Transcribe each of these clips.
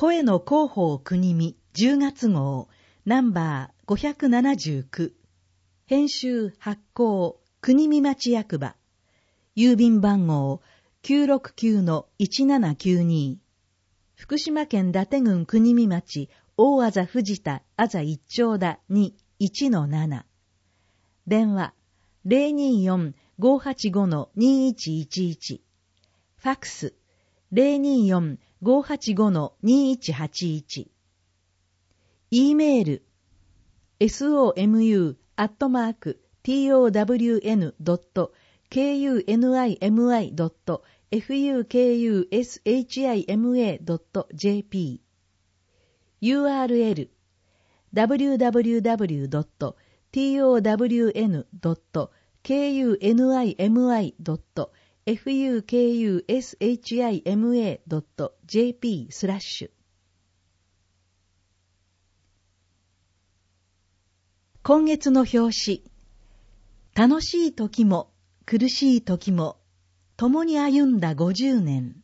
声の広報国見10月号ナンバー579編集発行国見町役場郵便番号 969-1792 福島県伊達郡国見町大字藤田あざ一丁田2 1-7電話 024-585-2111 ファックス 024-585-2181 E メール somu@townimi.kunimi.fukushima.jp URL www.townimi.fukushima.jp 今月の表紙、楽しい時も苦しい時も共に歩んだ50年。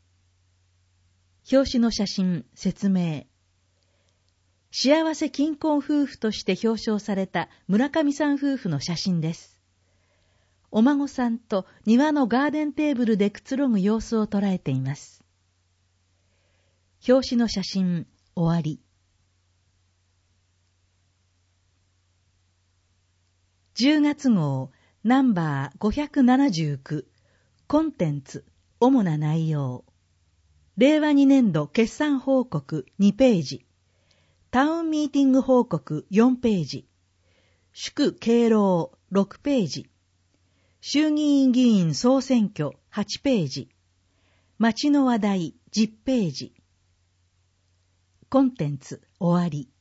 表紙の写真、説明。幸せ金婚夫婦として表彰された村上さん夫婦の写真です。お孫さんと庭のガーデンテーブルでくつろぐ様子を捉えています。表紙の写真、終わり。10月号ナンバー579コンテンツ主な内容令和2年度決算報告2ページタウンミーティング報告4ページ祝敬老6ページ衆議院議員総選挙8ページ町の話題10ページコンテンツ終わり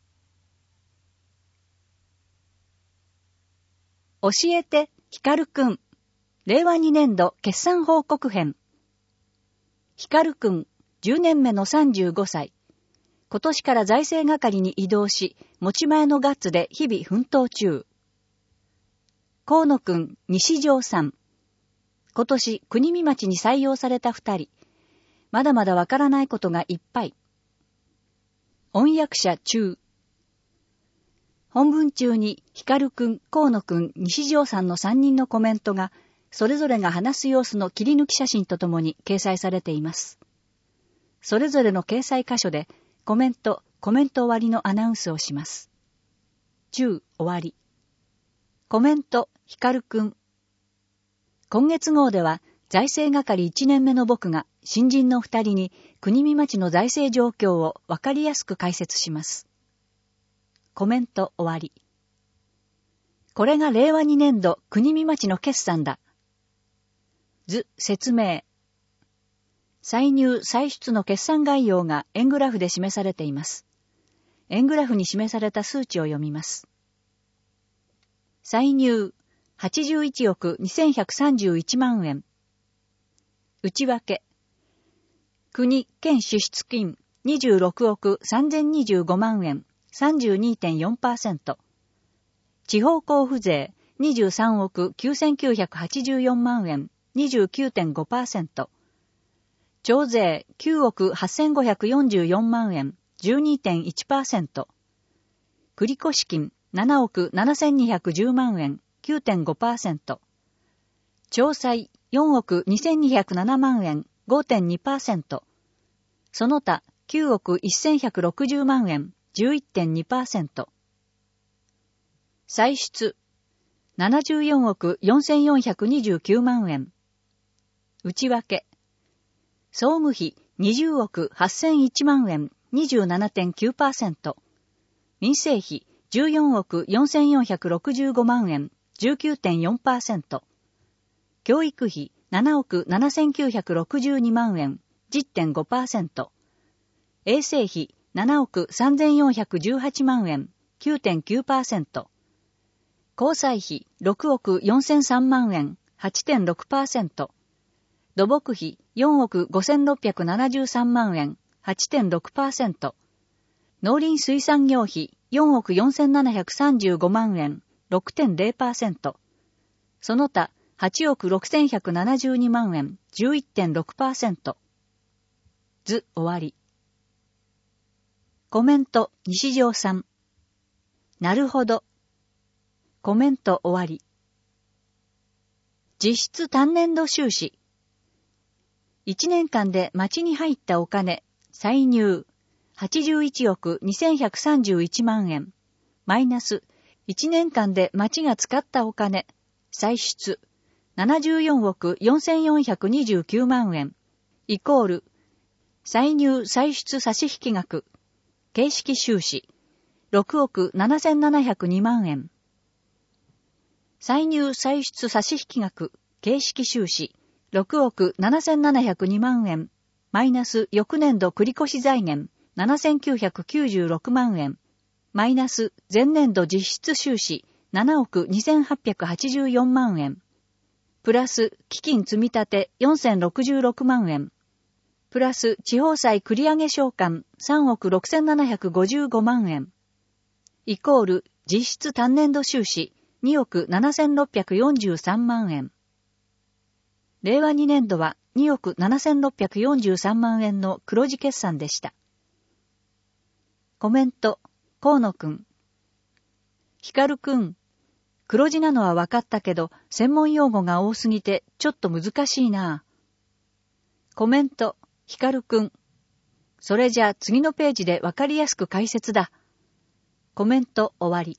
教えて、ひかるくん。令和2年度決算報告編。ひかるくん、10年目の35歳。今年から財政係に異動し、持ち前のガッツで日々奮闘中。河野くん、西条さん。今年、国見町に採用された2人。まだまだわからないことがいっぱい。音訳者中。本文中に、ひかるくん、河野くん、西条さんの3人のコメントが、それぞれが話す様子の切り抜き写真とともに掲載されています。それぞれの掲載箇所で、コメント終わりのアナウンスをします。終わり。コメント、ひかるくん。今月号では、財政係1年目の僕が、新人の2人に、国見町の財政状況をわかりやすく解説します。コメント終わり。これが令和2年度国見町の決算だ。図説明。歳入歳出の決算概要が円グラフで示されています。円グラフに示された数値を読みます。歳入81億2131万円。内訳。国県支出金26億3025万円。32.4%。地方交付税23億9984万円。29.5%。徴税9億8544万円。12.1%。繰越金7億7210万円。9.5%。徴歳4億2207万円。5.2%。その他9億1160万円。11.2%。歳出74億4429万円。内訳総務費20億8001万円 27.9%。民生費14億4465万円 19.4%。教育費7億7962万円 10.5%。衛生費7億3418万円 9.9%。交際費6億4003万円 8.6%。土木費4億5673万円 8.6%。農林水産業費4億4735万円 6.0%。その他8億6172万円 11.6%。図終わり。 コメント、西条さん。なるほど。コメント終わり。実質単年度収支。1年間で町に入ったお金、歳入、81億2131万円。マイナス、1年間で町が使ったお金、歳出、74億4429万円。イコール、歳入歳出差引額、形式収支、6億7702万円。歳入歳出差引額、形式収支、6億7702万円。マイナス翌年度繰越財源、7996万円。マイナス前年度実質収支、7億2884万円。プラス基金積立4066万円。プラス地方債繰り上げ償還3億6755万円。イコール実質単年度収支2億7643万円。令和2年度は2億7643万円の黒字決算でした。コメント、河野くん。光くん。黒字なのは分かったけど、専門用語が多すぎてちょっと難しいな。コメント、光くん。それじゃあ次のページで分かりやすく解説だ。コメント終わり。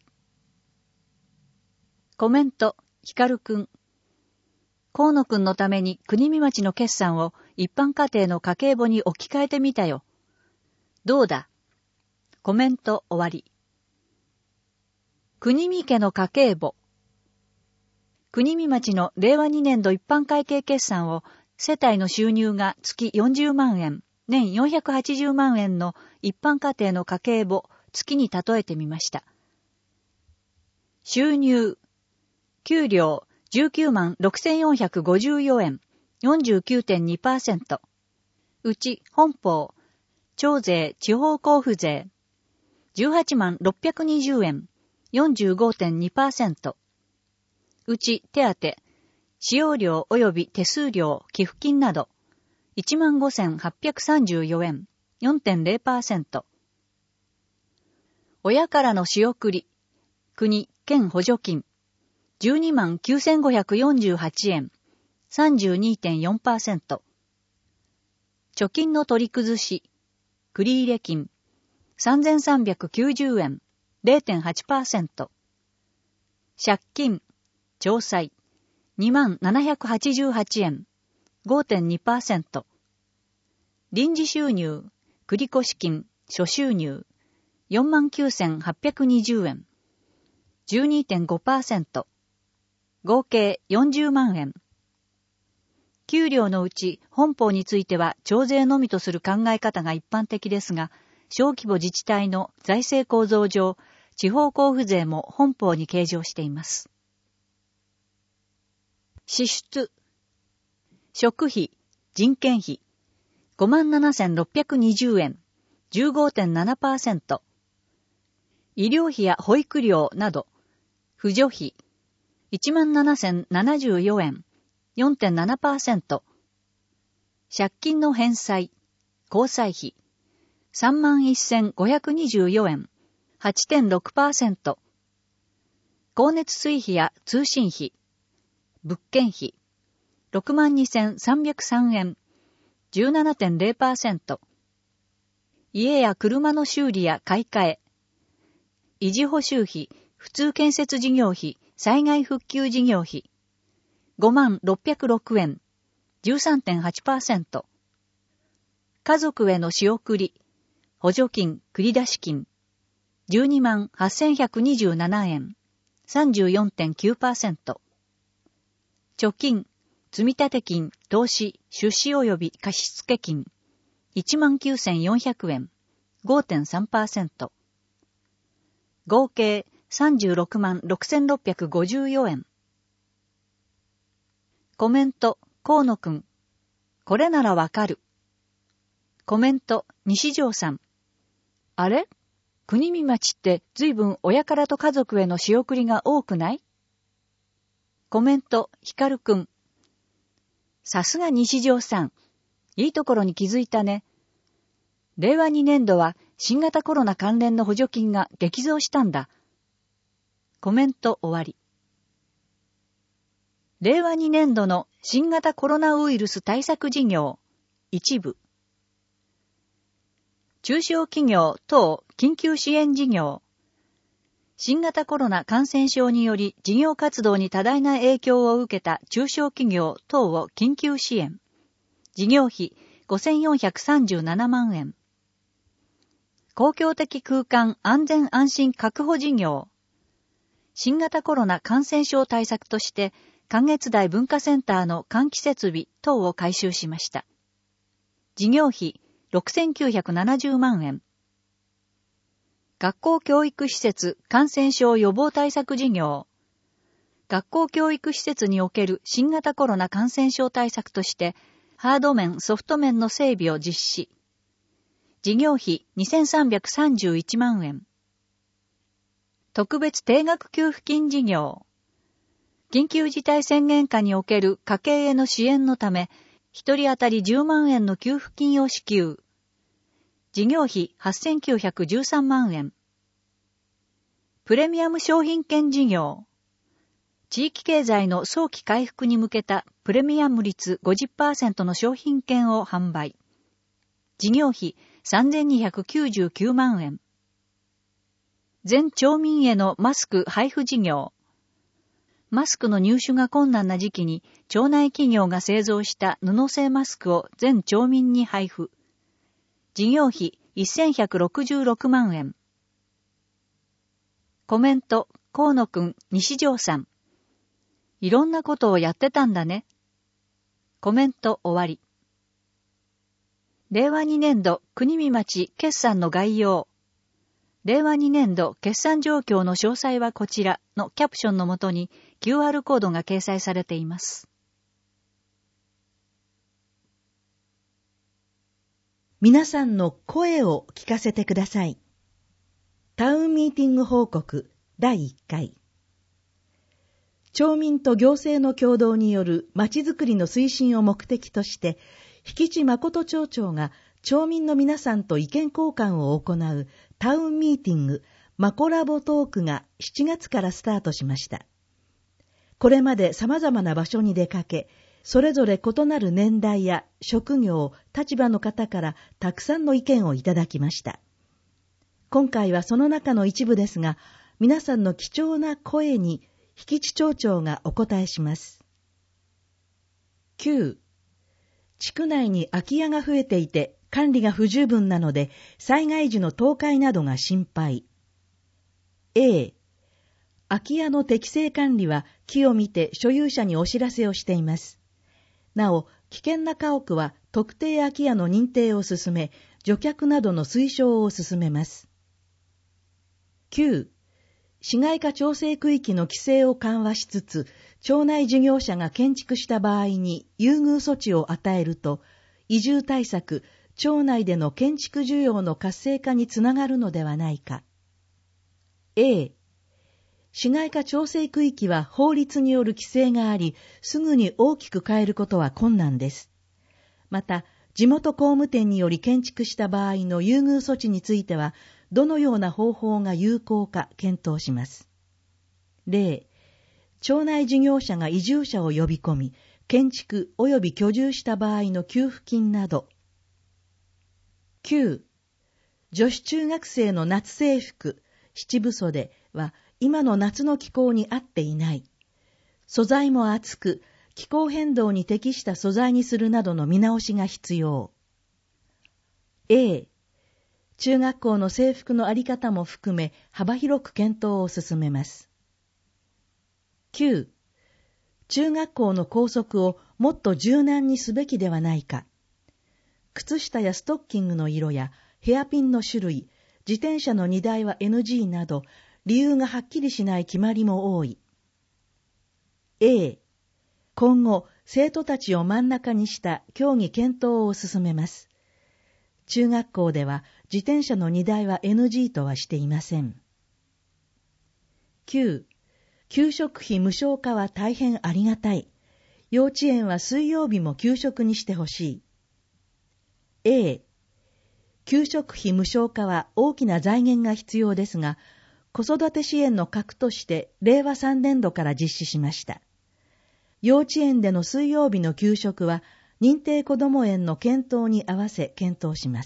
コメント、光くん。河野くんのために国見町の決算を一般家庭の家計簿に置き換えてみたよ。どうだ？コメント終わり。国見家の家計簿。国見町の令和2年度一般会計決算を世帯の収入が月40万円、年480万円の一般家庭の家計簿、月に例えてみました。収入、給料19万6454円、49.2%。うち本俸、徴税地方交付税、18万620円、45.2%。うち手当、使用料及び手数料、寄付金など、15,834円、4.0%。親からの仕送り、国、県補助金、12万9548円、32.4%。貯金の取り崩し、繰入金、3390円、0.8%。借金、徴債、2788円、5.2%。臨時収入、繰越金、諸収入、49,820円、12.5%。合計40万円。給料のうち本俸については徴税のみとする考え方が一般的ですが、小規模自治体の財政構造上、地方交付税も本俸に計上しています。支出。食費、人件費、57,620円、15.7%。医療費や保育料など、扶助費、17,074円、4.7%。借金の返済、交際費、31,524円、8.6%。光熱水費や通信費、物件費、62,303円、17.0%。家や車の修理や買い替え、維持補修費、普通建設事業費、災害復旧事業費、5606円、13.8%。家族への仕送り、補助金、繰出金、128,127円、34.9%。貯金、積立金、投資、出資及び貸付金、19,400円、5.3%。合計366,654円。コメント、河野くん。これならわかる。コメント、西条さん。あれ？国見町って随分親からと家族への仕送りが多くない？コメント、光くん。さすが西条さん。いいところに気づいたね。令和2年度は新型コロナ関連の補助金が激増したんだ。コメント終わり。令和2年度の新型コロナウイルス対策事業、一部。中小企業等緊急支援事業。新型コロナ感染症により事業活動に多大な影響を受けた中小企業等を緊急支援。事業費5437万円。公共的空間安全安心確保事業。新型コロナ感染症対策として、関越台文化センターの換気設備等を改修しました。事業費6970万円。学校教育施設感染症予防対策事業。学校教育施設における新型コロナ感染症対策として、ハード面、ソフト面の整備を実施。事業費2331万円。特別定額給付金事業。緊急事態宣言下における家計への支援のため、一人当たり10万円の給付金を支給。事業費8913万円。プレミアム商品券事業。地域経済の早期回復に向けたプレミアム率 50% の商品券を販売。事業費3299万円。全町民へのマスク配布事業。マスクの入手が困難な時期に町内企業が製造した布製マスクを全町民に配布。事業費1166万円。コメント、河野くん、西条さん。いろんなことをやってたんだね。コメント終わり。令和2年度国見町決算の概要。令和2年度決算状況の詳細はこちらのキャプションのもとに QR コードが掲載されています。 皆さんの声を聞かせてください。タウンミーティング報告第1回。町民と行政の共同によるまちづくりの推進を目的として、引地誠町長が町民の皆さんと意見交換を行うタウンミーティングマコラボトークが7月からスタートしました。これまで様々な場所に出かけ、それぞれ異なる年代や職業、立場の方からたくさんの意見をいただきました。今回はその中の一部ですが、皆さんの貴重な声に引地町長がお答えします。9. 地区内に空き家が増えていて管理が不十分なので災害時の倒壊などが心配。A. 空き家の適正管理は木を見て所有者にお知らせをしています。なお、危険な家屋は特定空き家の認定を進め、除却などの推奨を進めます。9. 市街化調整区域の規制を緩和しつつ、町内事業者が建築した場合に優遇措置を与えると、移住対策、町内での建築需要の活性化につながるのではないか。A. 市街化調整区域は法律による規制があり、すぐに大きく変えることは困難です。また、地元工務店により建築した場合の優遇措置については、どのような方法が有効か検討します。例、町内事業者が移住者を呼び込み、建築及び居住した場合の給付金など。9. 女子中学生の夏制服、七分袖は今の夏の気候に合っていない。素材も厚く、気候変動に適した素材にするなどの見直しが必要。A. 中学校の制服のあり方も含め幅広く検討を進めます。9. 中学校の校則をもっと柔軟にすべきではないか。靴下やストッキングの色やヘアピンの種類、自転車の荷台は NG など、理由がはっきりしない決まりも多い。A. 今後、生徒たちを真ん中にした協議検討を進めます。中学校では自転車の荷台は NG とはしていません。9. 給食費無償化は大変ありがたい。幼稚園は水曜日も給食にしてほしい。A. 給食費無償化は大きな財源が必要ですが、子育て支援の核として令和3年度から実施しました。幼稚園での水曜日の給食は認定こども園の検討に合わせ検討します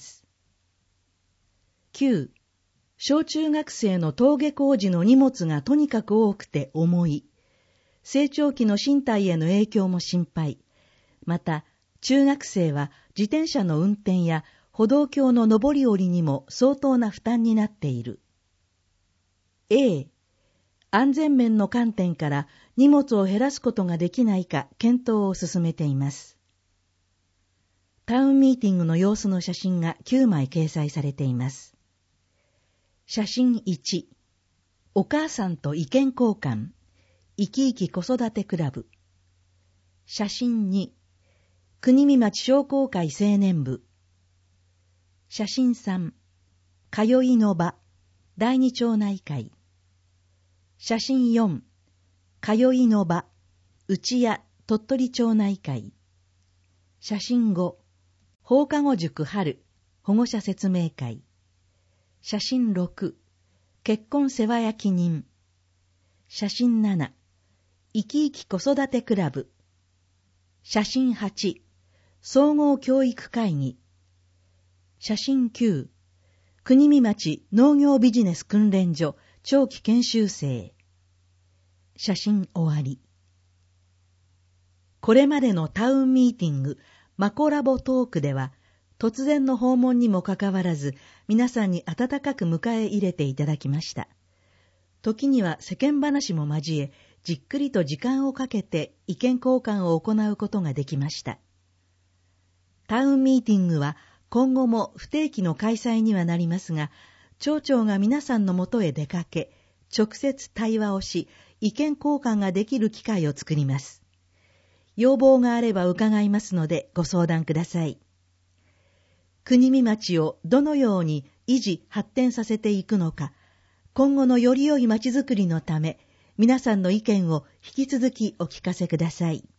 。9. 小中学生の登下校時の荷物がとにかく多くて重い。成長期の身体への影響も心配。また、中学生は自転車の運転や歩道橋の上り下りにも相当な負担になっている。A. 安全面の観点から荷物を減らすことができないか検討を進めています。タウンミーティングの様子の写真が9枚掲載されています。写真1、お母さんと意見交換、生き生き子育てクラブ。写真2、国見町商工会青年部。写真3、通いの場、第二町内会。写真4、通いの場、内屋鳥取町内会。写真5、放課後塾春、保護者説明会。写真6、結婚世話焼き人。写真7、生き生き子育てクラブ。写真8、総合教育会議。写真9、国見町農業ビジネス訓練所長期研修生。写真終わり。これまでのタウンミーティング、マコラボトークでは、突然の訪問にもかかわらず、皆さんに温かく迎え入れていただきました。時には世間話も交え、じっくりと時間をかけて意見交換を行うことができました。タウンミーティングは今後も不定期の開催にはなりますが、町長が皆さんのもとへ出かけ、直接対話をし、意見交換ができる機会を作ります。要望があれば伺いますのでご相談ください。国見町をどのように維持発展させていくのか、今後のより良い町づくりのため、皆さんの意見を引き続きお聞かせください。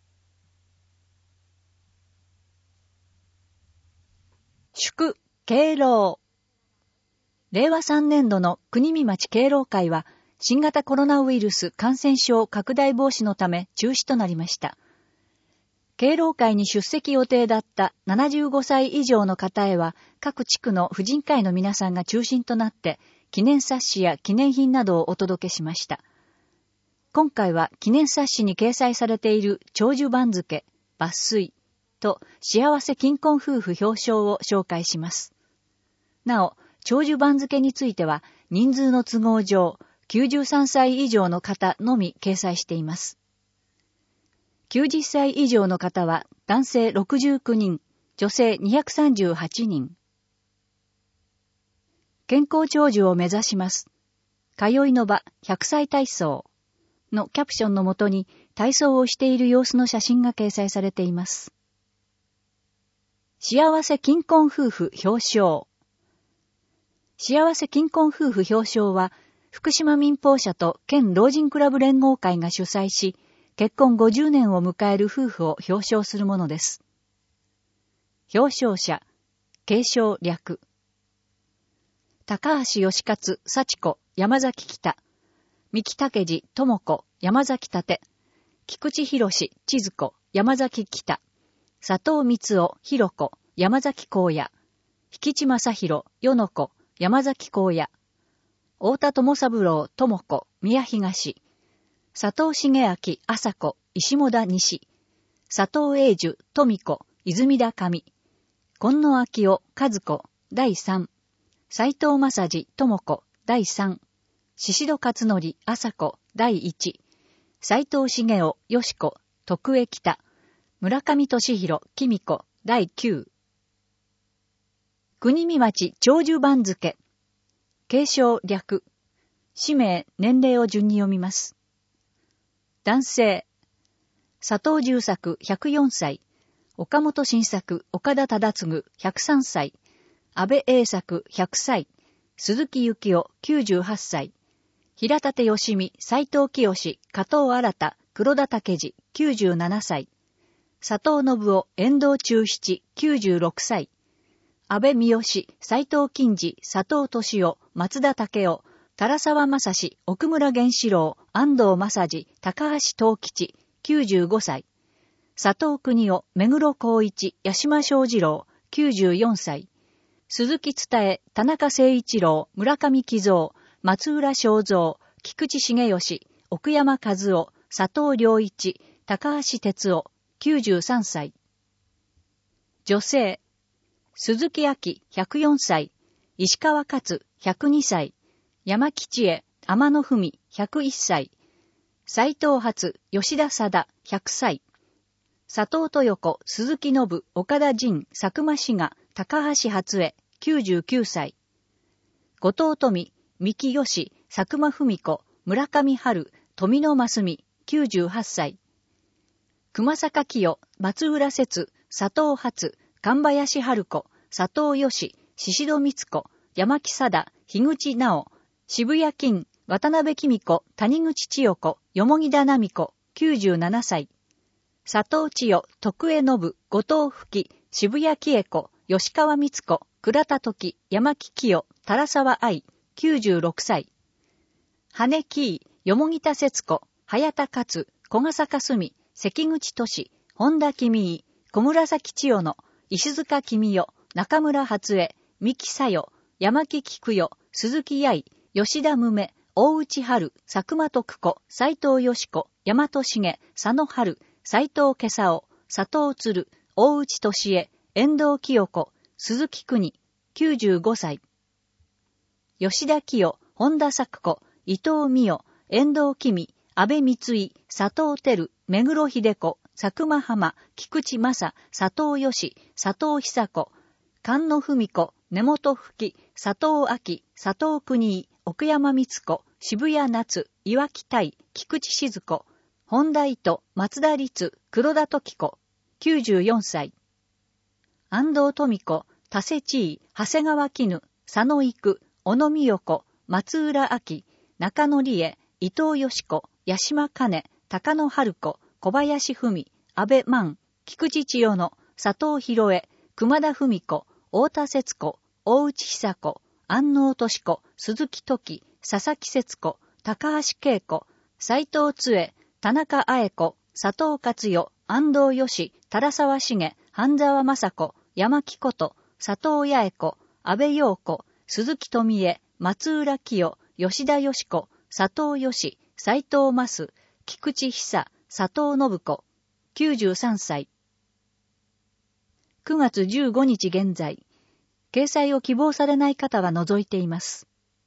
祝敬老。令和3年度の国見町敬老会は、新型コロナウイルス感染症拡大防止のため中止となりました。敬老会に出席予定だった75歳以上の方へは、各地区の婦人会の皆さんが中心となって、記念冊子や記念品などをお届けしました。今回は記念冊子に掲載されている長寿番付、抜粋と幸せ金婚夫婦表彰を紹介します。なお、長寿番付については人数の都合上、93歳以上の方のみ掲載しています。90歳以上の方は男性69人、女性238人。健康長寿を目指します。通いの場100歳体操のキャプションのもとに体操をしている様子の写真が掲載されています。幸せ金婚夫婦表彰。幸せ金婚夫婦表彰は、福島民放社と県老人クラブ連合会が主催し、結婚50年を迎える夫婦を表彰するものです。表彰者、継承略。高橋義勝、幸子、山崎北。三木武次、智子、山崎立。菊池博士、千鶴子、山崎北。佐藤光夫、弘子、山崎光也。引地正宏、与野子、山崎光也。太田智三郎、智子、宮東。佐藤重明、朝子、石母田西。佐藤英樹、富子、泉田上。今野明夫、和子、第3。斉藤正治、智子、第3。宍戸勝則、朝子、第1。斉藤茂雄、よし子、徳江北。村上俊弘、公子、第9。国見町長寿番付。継承略。氏名、年齢を順に読みます。男性。佐藤重作104歳。岡本新作岡田忠次103歳。安倍栄作100歳。鈴木幸夫98歳。平立義美、斉藤清、加藤新、黒田武次97歳。佐藤信夫、遠藤忠七96歳。 安倍三好、斉藤金次、佐藤俊夫、松田武雄、唐沢正史、奥村源四郎、安藤正治、高橋東吉、95歳。佐藤邦夫、目黒光一、八島正次郎、94歳。鈴木伝、田中誠一郎、村上喜三、松浦正三、菊池重義、奥山和夫、佐藤良一、高橋哲夫、93歳。女性、鈴木明、104歳。石川勝、102歳。山吉恵、天野文、101歳。斉藤初、吉田貞、100歳。佐藤豊子、鈴木信、岡田仁、佐久間志賀、高橋初江、99歳。後藤富、三木義、佐久間文子、村上春、富野真澄、98歳。熊坂清、松浦節、佐藤初、神林春子、佐藤義、宍戸光子、山木貞、樋口直、渋谷金、渡辺公子、谷口千代子、蓬田奈美子、97歳。佐藤千代、徳江信、後藤吹、渋谷紀恵子、吉川光子、倉田時、山木清、唐沢愛、96歳。羽木、蓬田節子、早田勝、小笠香澄、関口俊、本田公井、小紫千代の、石塚公代、中村初江、三木佐代、山木菊代、鈴木八重、吉田無目、大内春、佐久間徳子、斉藤よし子、大和重、佐野春、斉藤今朝佐藤鶴、大内俊恵、遠藤清子、鈴木邦、95歳。吉田清、本田作子、伊藤美代、遠藤君、安倍光井、佐藤輝、目黒秀子、佐久間浜、菊池正、佐藤義、佐藤久子、菅野文子、根本吹、佐藤明、佐藤邦井、奥山光子、渋谷夏、岩木大、菊池静子、本田糸、松田律、黒田時子、94歳。安藤富子、田瀬地位、長谷川絹、佐野育、小野美代子、松浦明、中野理恵、伊藤よし子、八島兼、高野春子、小林文、安倍万、菊池千代の、佐藤博恵、熊田文子、太田節子、大内久子、安納俊子、鈴木時、佐々木節子、高橋恵子、斉藤津江、田中愛子、佐藤勝代、安藤義、唐沢重、半沢雅子、山木こと、佐藤八重子、安倍陽子、鈴木富江、松浦清、吉田よし子、佐藤義、斉藤益、菊池久、佐藤信子、93歳。9月15日現在、掲載を希望されない方は除いています。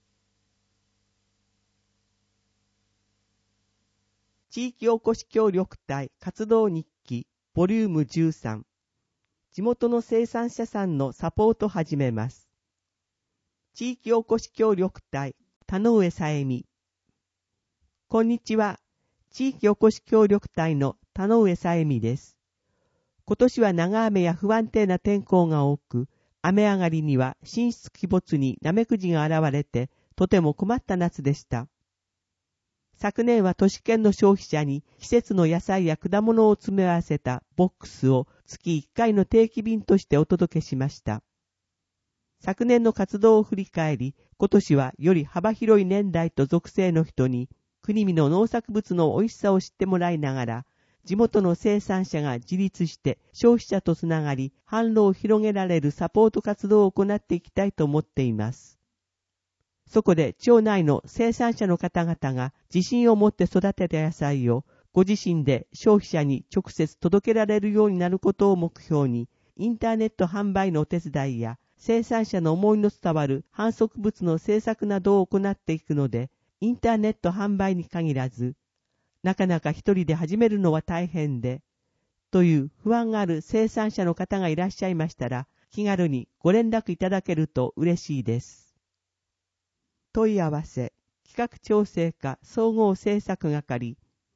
地域おこし協力隊活動日記ボリューム13。地元の生産者さんのサポート始めます。地域おこし協力隊田上さえみ。こんにちは。地域おこし協力隊の田上さえみです。今年は長雨や不安定な天候が多く、雨上がりには神出鬼没にナメクジが現れて、とても困った夏でした。昨年は都市圏の消費者に季節の野菜や果物を詰め合わせたボックスを月1回の定期便としてお届けしました。昨年の活動を振り返り、今年はより幅広い年代と属性の人に国見の農作物の美味しさを知ってもらいながら、地元の生産者が自立して消費者とつながり、販路を広げられるサポート活動を行っていきたいと思っています。そこで町内の生産者の方々が自信を持って育てた野菜をご自身で消費者に直接届けられるようになることを目標に、インターネット販売のお手伝いや生産者の思いの伝わる販促物の制作などを行っていくので、インターネット販売に限らず、なかなか一人で始めるのは大変で、という不安がある生産者の方がいらっしゃいましたら、気軽にご連絡いただけると嬉しいです。問い合わせ、企画調整課総合制作係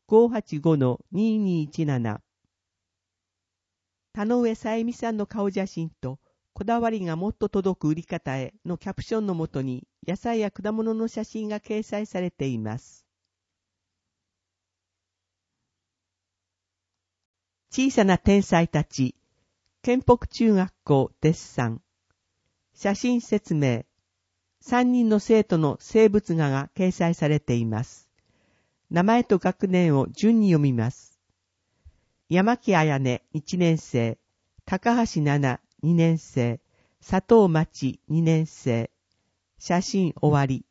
585-2217 田上さえみさんの顔写真とこだわりがもっと届く売り方へのキャプションのもとに野菜や果物の写真が掲載されています。小さな天才たち、県北中学校デッサン。 写真説明、3人の生徒の生物画が掲載されています。名前と学年を順に読みます。山木彩音1年生、高橋奈々2年生、佐藤町2年生。写真終わり。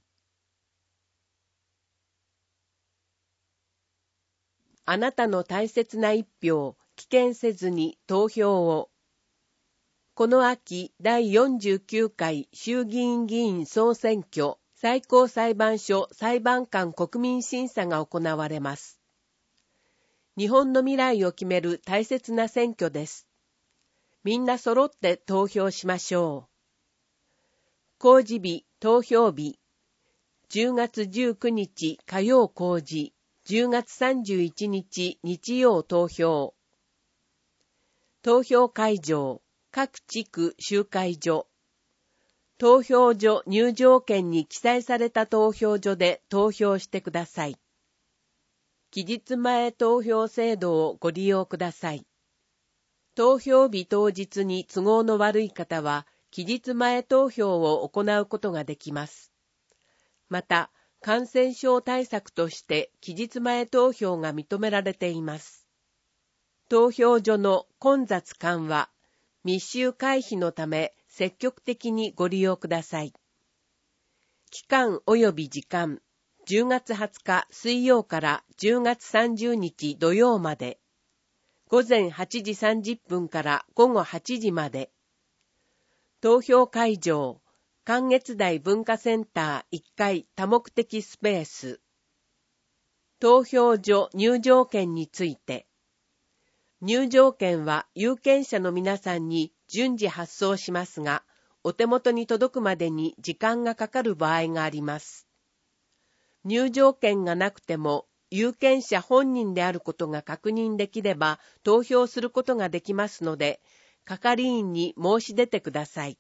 あなたの大切な一票、棄権せずに投票を。この秋第49回衆議院議員総選挙最高裁判所裁判官国民審査が行われます。日本の未来を決める大切な選挙です。みんな揃って投票しましょう。公示日、投票日、10月19日火曜公示、10月31日日曜投票。投票会場、各地区集会所。投票所入場券に記載された投票所で投票してください。期日前投票制度をご利用ください。投票日当日に都合の悪い方は、期日前投票を行うことができます。また、感染症対策として期日前投票が認められています。投票所の混雑緩和、密集回避のため積極的にご利用ください。期間及び時間、10月20日水曜から10月30日土曜まで、午前8時30分から午後8時まで。投票会場、関越台文化センター1階多目的スペース。投票所入場券について。入場券は有権者の皆さんに順次発送しますが、お手元に届くまでに時間がかかる場合があります。入場券がなくても、有権者本人であることが確認できれば投票することができますので、係員に申し出てください。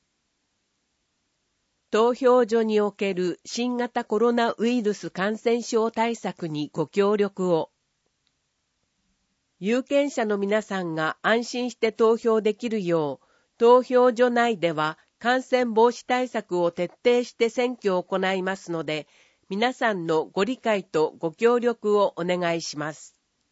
投票所における新型コロナウイルス感染症対策にご協力を。有権者の皆さんが安心して投票できるよう、投票所内では感染防止対策を徹底して選挙を行いますので、皆さんのご理解とご協力をお願いします。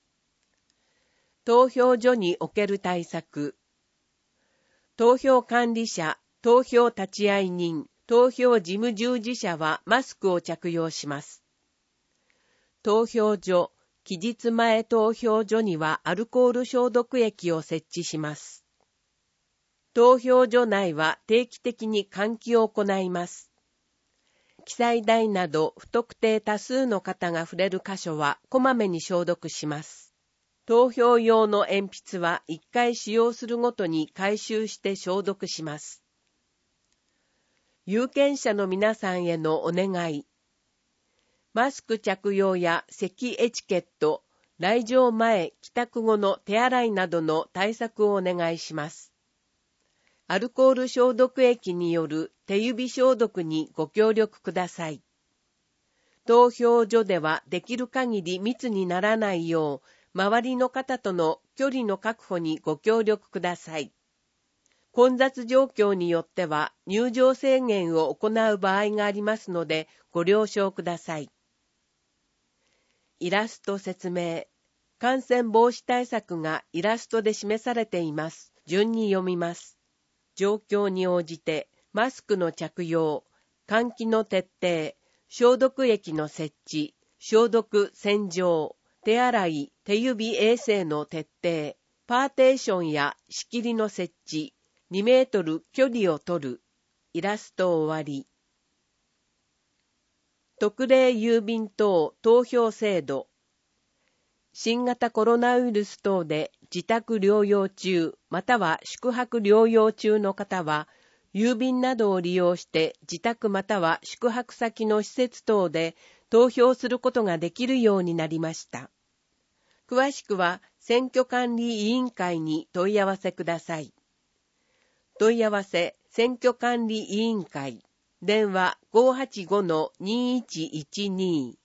投票所における対策。投票管理者、投票立会人、投票事務従事者はマスクを着用します。投票所、期日前投票所にはアルコール消毒液を設置します。投票所内は定期的に換気を行います。記載台など不特定多数の方が触れる箇所はこまめに消毒します。投票用の鉛筆は1回使用するごとに回収して消毒します。有権者の皆さんへのお願い。マスク着用や咳エチケット、来場前、帰宅後の手洗いなどの対策をお願いします。アルコール消毒液による手指消毒にご協力ください。投票所ではできる限り密にならないよう、周りの方との距離の確保にご協力ください。混雑状況によっては入場制限を行う場合がありますのでご了承ください。イラスト説明。感染防止対策がイラストで示されています。順に読みます。状況に応じてマスクの着用、換気の徹底、消毒液の設置、消毒洗浄、手洗い、手指衛生の徹底、パーテーションや仕切りの設置、2メートル距離を取る。イラスト終わり。特例郵便等投票制度。新型コロナウイルス等で自宅療養中または宿泊療養中の方は、郵便などを利用して自宅または宿泊先の施設等で投票することができるようになりました。詳しくは選挙管理委員会に問い合わせください。問い合わせ選挙管理委員会電話 585-2112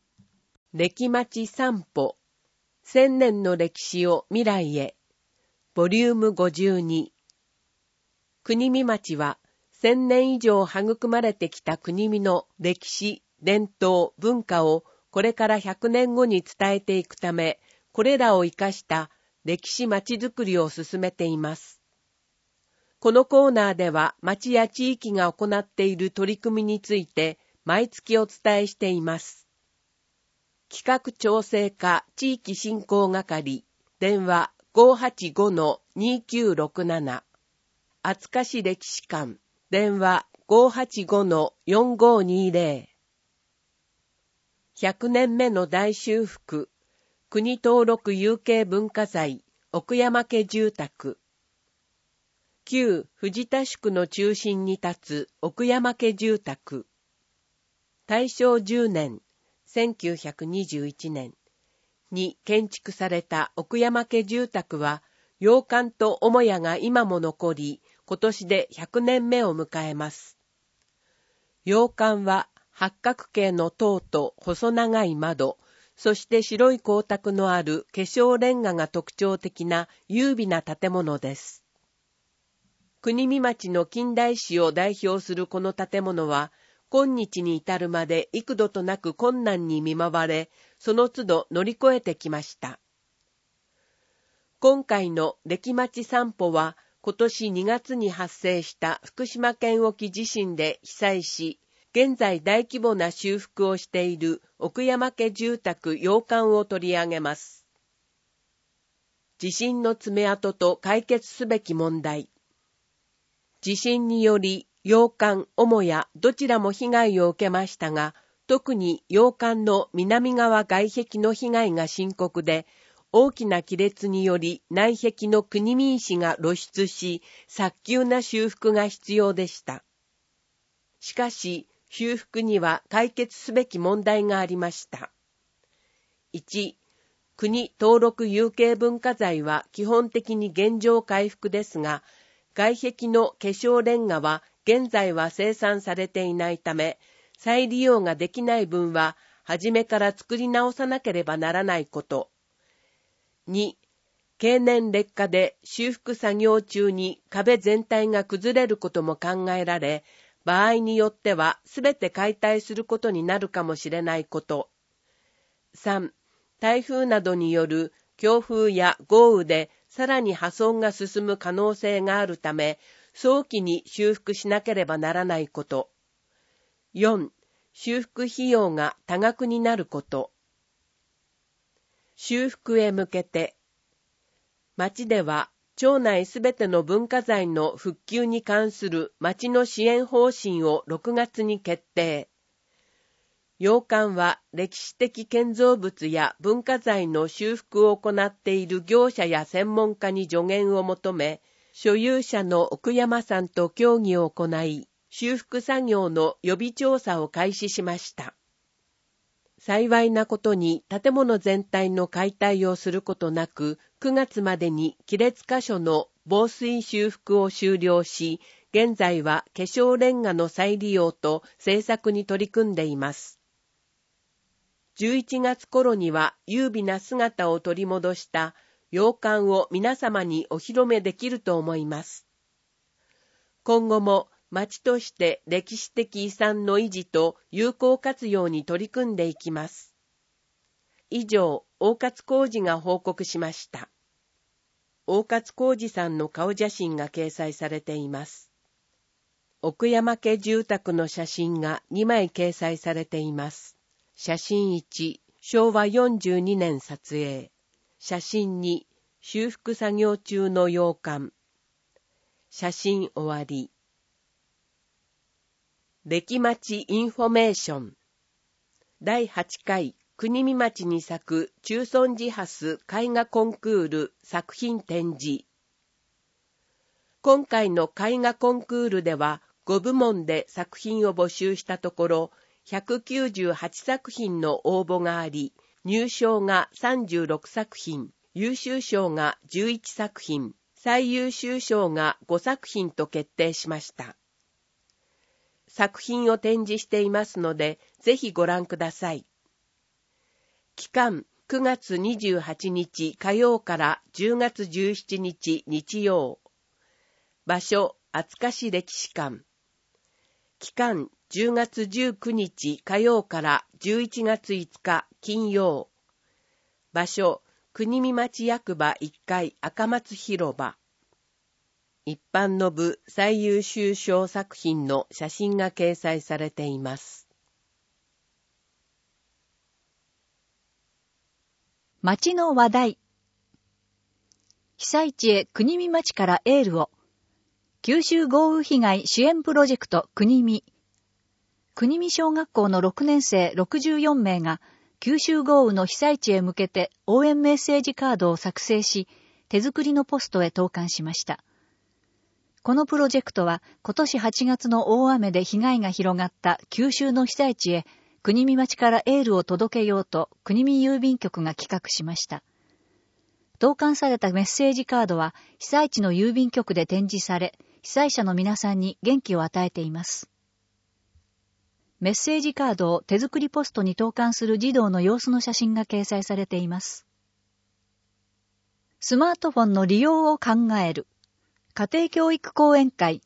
歴町散歩1000年の歴史を未来へボリューム52。国見町は1000年以上育まれてきた国見の歴史、伝統、文化をこれから100年後に伝えていくため、これらを生かした歴史町づくりを進めています。このコーナーでは町や地域が行っている取り組みについて毎月お伝えしています。企画調整課地域振興係、電話 585-2967。厚賀市歴史館、電話 585-4520。100年目の大修復、国登録有形文化財、奥山家住宅。旧藤田宿の中心に立つ奥山家住宅。大正10年、1921年に建築された奥山家住宅は、洋館と母屋が今も残り、今年で100年目を迎えます。洋館は八角形の塔と細長い窓、そして白い光沢のある化粧レンガが特徴的な優美な建物です。国見町の近代史を代表するこの建物は、今日に至るまで幾度となく困難に見舞われ、その都度乗り越えてきました。今回の歴町散歩は、今年2月に発生した福島県沖地震で被災し、現在大規模な修復をしている奥山家住宅洋館を取り上げます。地震の爪痕と解決すべき問題。地震により洋館、母屋どちらも被害を受けましたが、特に洋館の南側外壁の被害が深刻で、大きな亀裂により内壁の国見石が露出し、早急な修復が必要でした。しかし、修復には解決すべき問題がありました。1、国登録有形文化財は基本的に現状回復ですが、外壁の化粧レンガは現在は生産されていないため、再利用ができない分は初めから作り直さなければならないこと。2、経年劣化で修復作業中に壁全体が崩れることも考えられ、場合によってはすべて解体することになるかもしれないこと。3、台風などによる強風や豪雨でさらに破損が進む可能性があるため、早期に修復しなければならないこと。4、修復費用が多額になること。修復へ向けて、町では町内すべての文化財の復旧に関する町の支援方針を6月に決定。洋館は歴史的建造物や文化財の修復を行っている業者や専門家に助言を求め、所有者の奥山さんと協議を行い、修復作業の予備調査を開始しました。幸いなことに建物全体の解体をすることなく、9月までに亀裂箇所の防水修復を終了し、現在は化粧レンガの再利用と製作に取り組んでいます。11月頃には優美な姿を取り戻した洋館を皆様にお披露目できると思います。今後も町として歴史的遺産の維持と有効活用に取り組んでいきます。以上、大勝浩二が報告しました。大勝浩二さんの顔写真が掲載されています。奥山家住宅の写真が2枚掲載されています。写真1、昭和42年撮影。写真2、修復作業中の洋館。写真終わり。歴町インフォメーション。第8回国見町に咲く中尊寺蓮絵画コンクール作品展示。今回の絵画コンクールでは5部門で作品を募集したところ、198作品の応募があり、入賞が36作品、優秀賞が11作品、最優秀賞が5作品と決定しました。作品を展示していますので、ぜひご覧ください。期間 9月28日火曜から10月17日日曜。場所、厚賀市歴史館。期間、10月19日火曜から11月5日金曜。場所、国見町役場1階赤松広場。一般の部最優秀賞作品の写真が掲載されています。 町の話題。被災地へ国見町からエールを。九州豪雨被害支援プロジェクト国見。国見小学校の6年生64名が九州豪雨の被災地へ向けて応援メッセージカードを作成し、手作りのポストへ投函しました。このプロジェクトは今年8月の大雨で被害が広がった九州の被災地へ国見町からエールを届けようと国見郵便局が企画しました。投函されたメッセージカードは被災地の郵便局で展示され、被災者の皆さんに元気を与えています。メッセージカードを手作りポストに投函する児童の様子の写真が掲載されています。スマートフォンの利用を考える家庭教育講演会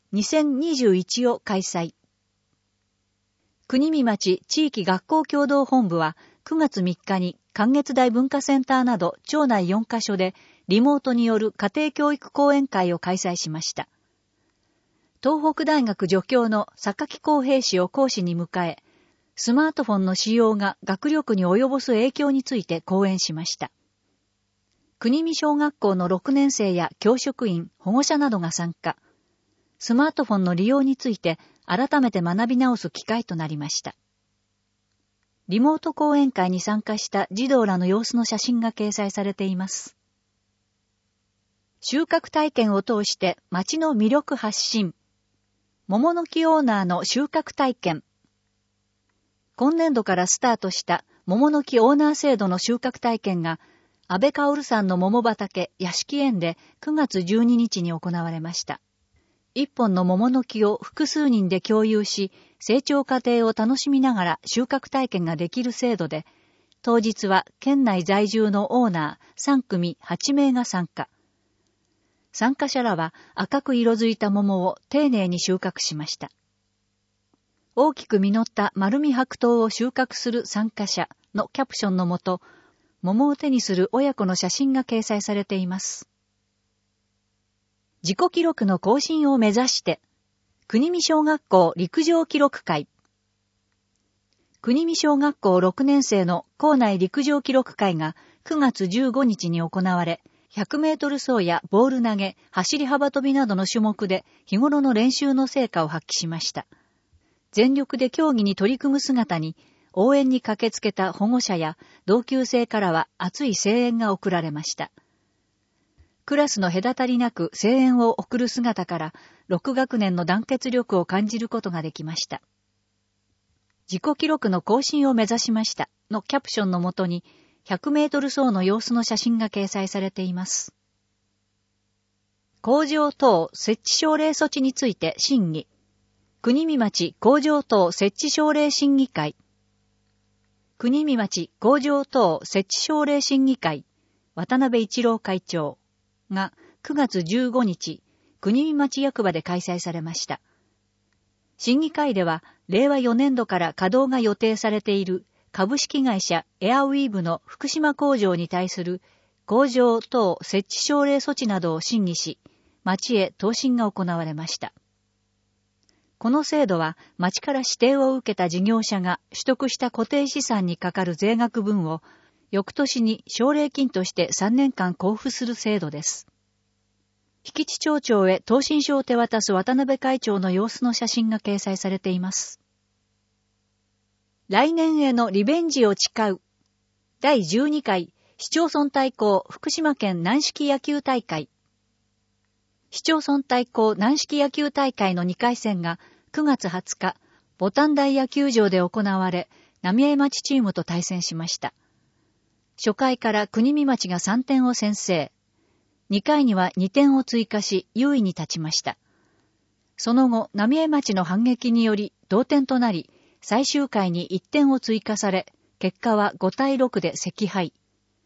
2021を開催。国見町地域学校協同本部は9月3日に関越大文化センターなど町内4カ所でリモートによる家庭教育講演会を開催しました。東北大学助教の榊公平氏を講師に迎え、スマートフォンの使用が学力に及ぼす影響について講演しました。国見小学校の6年生や教職員、保護者などが参加。スマートフォンの利用について改めて学び直す機会となりました。リモート講演会に参加した児童らの様子の写真が掲載されています。収穫体験を通して町の魅力発信。桃の木オーナーの収穫体験。今年度からスタートした桃の木オーナー制度の収穫体験が安倍薫さんの桃畑屋敷園で9月12日に行われました。一本の桃の木を複数人で共有し、成長過程を楽しみながら収穫体験ができる制度で、当日は県内在住のオーナー3組8名が参加。参加者らは赤く色づいた桃を丁寧に収穫しました。大きく実った丸見白桃を収穫する参加者のキャプションのもと、桃を手にする親子の写真が掲載されています。自己記録の更新を目指して、国見小学校陸上記録会。国見小学校6年生の校内陸上記録会が9月15日に行われ、100メートル走やボール投げ、走り幅跳びなどの種目で日頃の練習の成果を発揮しました。全力で競技に取り組む姿に、応援に駆けつけた保護者や同級生からは熱い声援が送られました。クラスの隔たりなく声援を送る姿から、6学年の団結力を感じることができました。自己記録の更新を目指しましたのキャプションのもとに、100メートル走の様子の写真が掲載されています。工場等設置奨励措置について審議。国見町工場等設置奨励審議会。国見町工場等設置奨励審議会、渡辺一郎会長が9月15日、国見町役場で開催されました。審議会では、令和4年度から稼働が予定されている株式会社エアウィーヴの福島工場に対する工場等設置奨励措置などを審議し、町へ答申が行われました。この制度は、町から指定を受けた事業者が取得した固定資産にかかる税額分を、翌年に奨励金として3年間交付する制度です。引地町長へ答申書を手渡す渡辺会長の様子の写真が掲載されています。来年へのリベンジを誓う。第12回市町村対抗福島県軟式野球大会。市町村対抗軟式野球大会の2回戦が9月20日、牡丹台野球場で行われ、浪江町チームと対戦しました。初回から国見町が3点を先制。2回には2点を追加し優位に立ちました。その後、浪江町の反撃により同点となり、最終回に1点を追加され、結果は5対6で惜敗。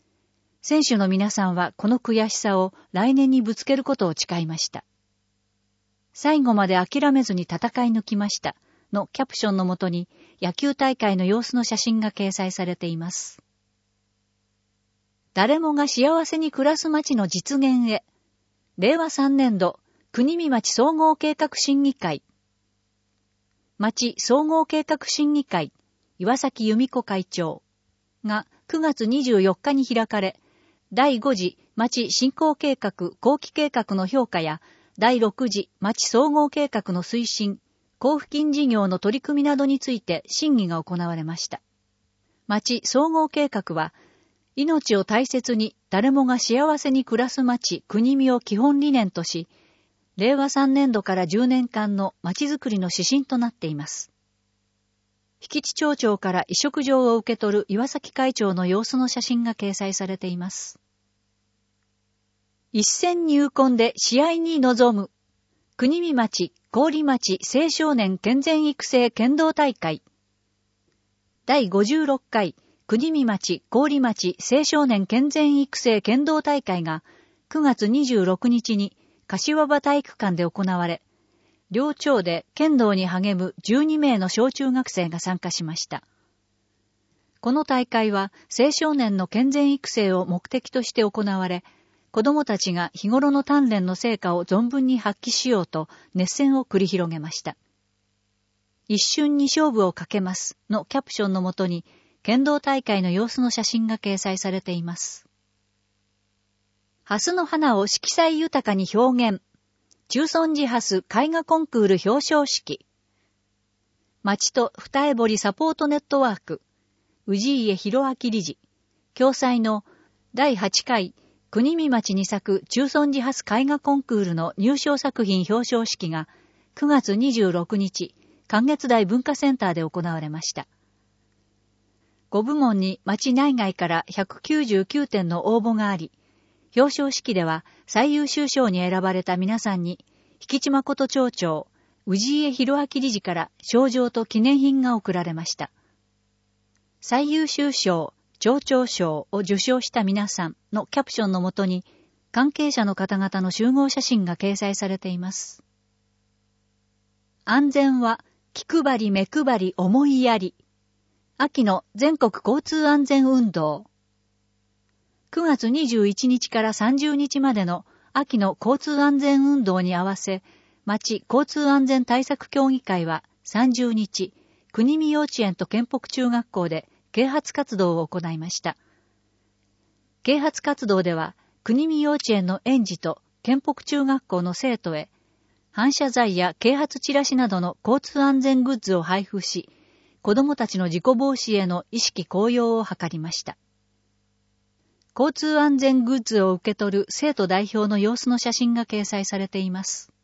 選手の皆さんはこの悔しさを来年にぶつけることを誓いました。最後まで諦めずに戦い抜きましたのキャプションのもとに野球大会の様子の写真が掲載されています。誰もが幸せに暮らす街の実現へ。令和3年度国見町総合計画審議会。町総合計画審議会岩崎由美子会長が9月24日に開かれ、第5次町振興計画後期計画の評価や第6次町総合計画の推進、交付金事業の取り組みなどについて審議が行われました。町総合計画は、命を大切に誰もが幸せに暮らす町国見を基本理念とし、令和3年度から10年間の町づくりの指針となっています。引地町長から委嘱状を受け取る岩崎会長の様子の写真が掲載されています。一戦入魂で試合に臨む国見町郡町青少年健全育成剣道大会第56回国見町郡町青少年健全育成剣道大会が9月26日に柏場体育館で行われ、両町で剣道に励む12名の小中学生が参加しました。この大会は青少年の健全育成を目的として行われ、子供たちが日頃の鍛錬の成果を存分に発揮しようと熱戦を繰り広げました。一瞬に勝負をかけますのキャプションのもとに、剣道大会の様子の写真が掲載されています。蓮の花を色彩豊かに表現。中尊寺蓮絵画コンクール表彰式。町と二重堀サポートネットワーク。氏家博明理事。共催の第8回国見町に咲く中尊寺蓮絵画コンクールの入賞作品表彰式が9月26日、関月台文化センターで行われました。5部門に町内外から199点の応募があり、表彰式では最優秀賞に選ばれた皆さんに、引地誠町長、氏家博明理事から賞状と記念品が贈られました。最優秀賞、町長賞を受賞した皆さんのキャプションのもとに、関係者の方々の集合写真が掲載されています。安全は気配り目配り思いやり。秋の全国交通安全運動。9月21日から30日までの秋の交通安全運動に合わせ、町交通安全対策協議会は30日、国見幼稚園と県北中学校で啓発活動を行いました。啓発活動では、国見幼稚園の園児と県北中学校の生徒へ、反射材や啓発チラシなどの交通安全グッズを配布し、子どもたちの事故防止への意識向上を図りました。交通安全グッズを受け取る生徒代表の様子の写真が掲載されています。